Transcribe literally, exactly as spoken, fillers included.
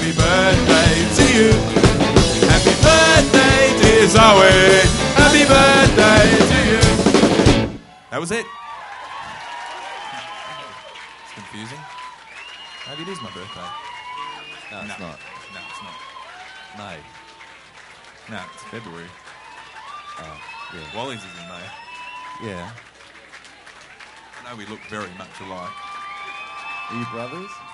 Happy birthday to you. Happy birthday, dear Zoe. Happy birthday to you. That was it. It's confusing. Maybe it is my birthday. No, it's no. not. No, it's not. May. No, it's February. Oh, yeah. Wally's is in May. Yeah. I know we look very much alike. Are you brothers?